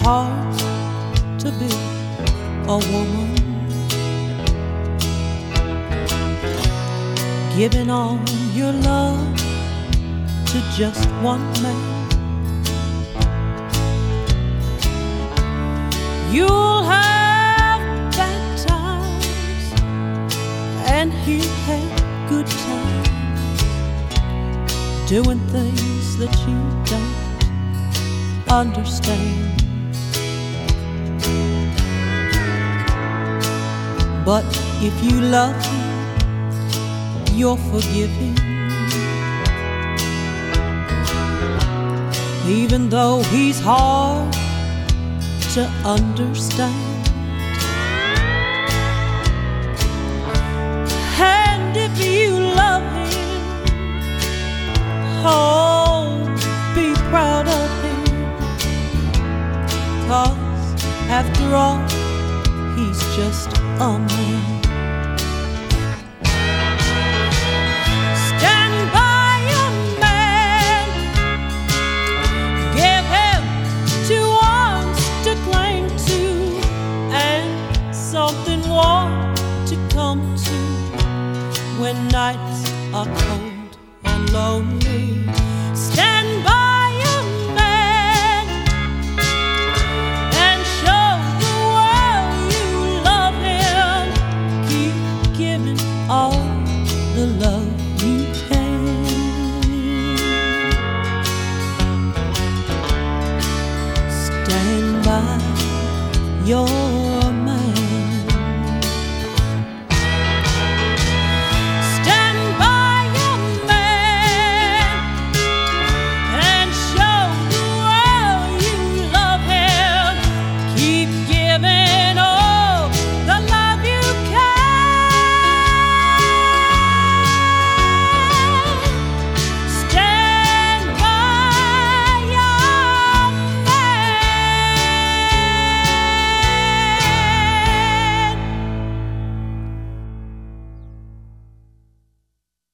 hard to be a woman, giving all your love to just one man. You'll have bad times and he'll have good times, doing things that you don't understand. But if you love him, you'll forgive him, even though he's hard to understand. And if you love him, oh, be proud of him, 'cause after all, he's just a man. Stand by a man, give him 2 arms to cling to, and something warm to come to when nights are cold and lonely.